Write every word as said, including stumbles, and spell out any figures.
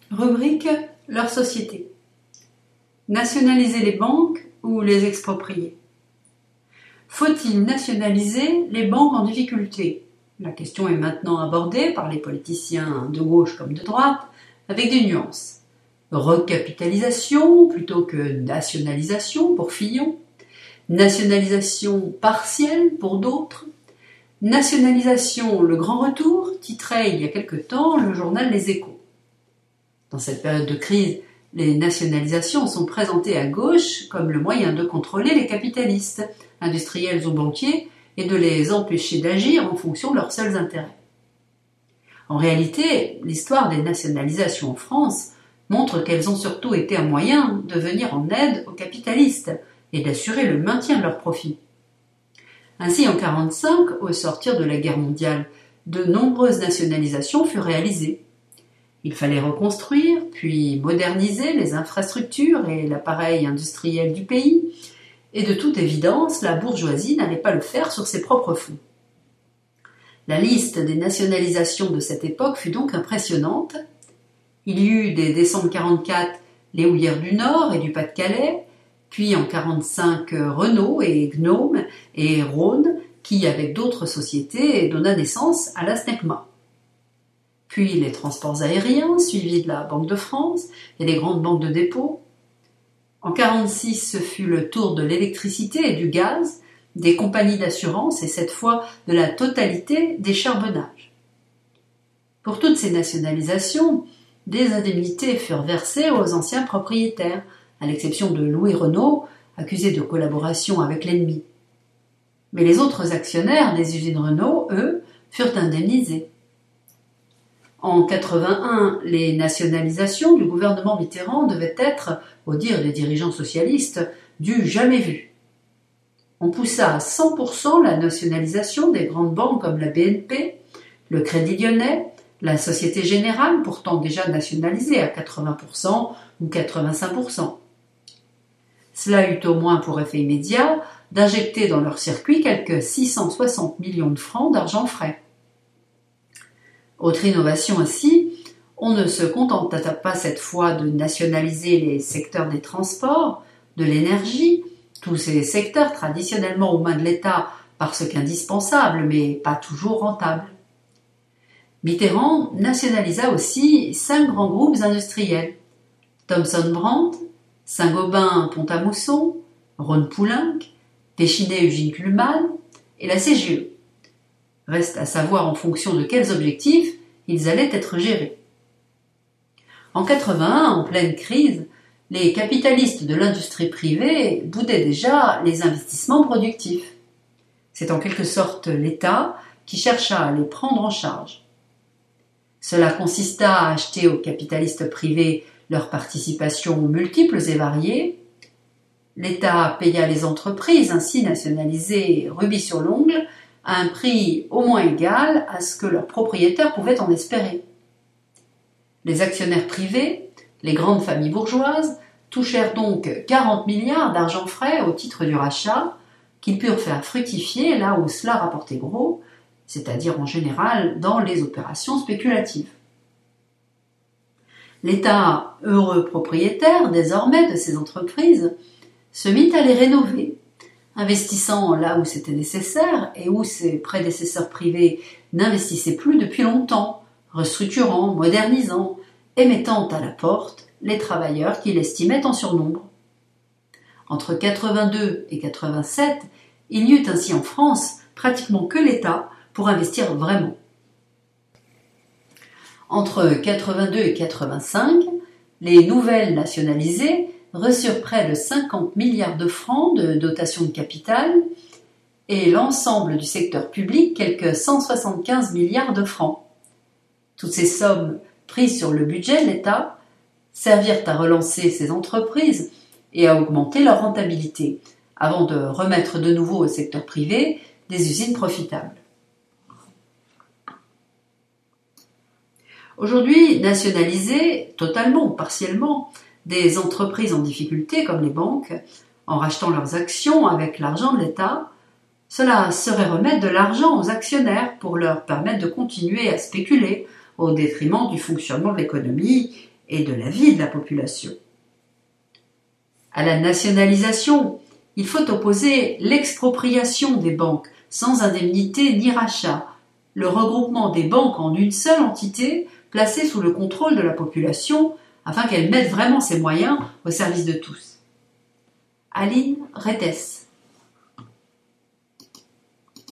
Rubrique leur société. Nationaliser les banques ou les exproprier? Faut-il nationaliser les banques en difficulté? La question est maintenant abordée par les politiciens de gauche comme de droite avec des nuances. Recapitalisation plutôt que nationalisation pour Fillon, nationalisation partielle pour d'autres, nationalisation le grand retour, titrait il y a quelque temps le journal Les Échos. Dans cette période de crise, les nationalisations sont présentées à gauche comme le moyen de contrôler les capitalistes, industriels ou banquiers, et de les empêcher d'agir en fonction de leurs seuls intérêts. En réalité, l'histoire des nationalisations en France montre qu'elles ont surtout été un moyen de venir en aide aux capitalistes et d'assurer le maintien de leurs profits. Ainsi, en mille neuf cent quarante-cinq, au sortir de la guerre mondiale, de nombreuses nationalisations furent réalisées. Il fallait reconstruire, puis moderniser les infrastructures et l'appareil industriel du pays, et de toute évidence, la bourgeoisie n'allait pas le faire sur ses propres fonds. La liste des nationalisations de cette époque fut donc impressionnante. Il y eut dès décembre mille neuf cent quarante-quatre les houillères du Nord et du Pas-de-Calais, puis en mille neuf cent quarante-cinq Renault et Gnome et Rhône, qui, avec d'autres sociétés, donna naissance à la SNECMA. Puis les transports aériens, suivis de la Banque de France et les grandes banques de dépôt. En mille neuf cent quarante-six, ce fut le tour de l'électricité et du gaz, des compagnies d'assurance et cette fois de la totalité des charbonnages. Pour toutes ces nationalisations, des indemnités furent versées aux anciens propriétaires, à l'exception de Louis Renault, accusé de collaboration avec l'ennemi. Mais les autres actionnaires des usines Renault, eux, furent indemnisés. En mille neuf cent quatre-vingt-un, les nationalisations du gouvernement Mitterrand devaient être, au dire des dirigeants socialistes, du jamais vu. On poussa à cent pour cent la nationalisation des grandes banques comme la B N P, le Crédit Lyonnais, la Société Générale, pourtant déjà nationalisée à quatre-vingts pour cent ou quatre-vingt-cinq pour cent. Cela eut au moins pour effet immédiat d'injecter dans leur circuit quelques six cent soixante millions de francs d'argent frais. Autre innovation ainsi, on ne se contenta pas cette fois de nationaliser les secteurs des transports, de l'énergie, tous ces secteurs traditionnellement aux mains de l'État parce qu'indispensables mais pas toujours rentables. Mitterrand nationalisa aussi cinq grands groupes industriels, Thomson Brandt, Saint-Gobain Pont-à-Mousson, Rhône-Poulenc, Péchinet-Ugine-Kuhlmann et la C G E. Reste à savoir en fonction de quels objectifs ils allaient être gérés. En mille neuf cent quatre-vingt-un, en pleine crise, les capitalistes de l'industrie privée boudaient déjà les investissements productifs. C'est en quelque sorte l'État qui chercha à les prendre en charge. Cela consista à acheter aux capitalistes privés leurs participations multiples et variées. L'État paya les entreprises ainsi nationalisées rubis sur l'ongle à un prix au moins égal à ce que leurs propriétaires pouvaient en espérer. Les actionnaires privés, les grandes familles bourgeoises, touchèrent donc quarante milliards d'argent frais au titre du rachat, qu'ils purent faire fructifier là où cela rapportait gros, c'est-à-dire en général dans les opérations spéculatives. L'État, heureux propriétaire désormais de ces entreprises, se mit à les rénover, investissant là où c'était nécessaire et où ses prédécesseurs privés n'investissaient plus depuis longtemps, restructurant, modernisant et mettant à la porte les travailleurs qu'il estimait en surnombre. Entre quatre-vingt-deux et quatre-vingt-sept, il n'y eut ainsi en France pratiquement que l'État pour investir vraiment. Entre quatre-vingt-deux et quatre-vingt-cinq, les nouvelles nationalisées reçurent près de cinquante milliards de francs de dotation de capital et l'ensemble du secteur public quelques cent soixante-quinze milliards de francs. Toutes ces sommes prises sur le budget de l'État servirent à relancer ces entreprises et à augmenter leur rentabilité, avant de remettre de nouveau au secteur privé des usines profitables. Aujourd'hui, nationaliser, totalement ou partiellement, des entreprises en difficulté comme les banques, en rachetant leurs actions avec l'argent de l'État, cela serait remettre de l'argent aux actionnaires pour leur permettre de continuer à spéculer au détriment du fonctionnement de l'économie et de la vie de la population. À la nationalisation, il faut opposer l'expropriation des banques sans indemnité ni rachat, le regroupement des banques en une seule entité placée sous le contrôle de la population afin qu'elle mette vraiment ses moyens au service de tous. Aline Retes.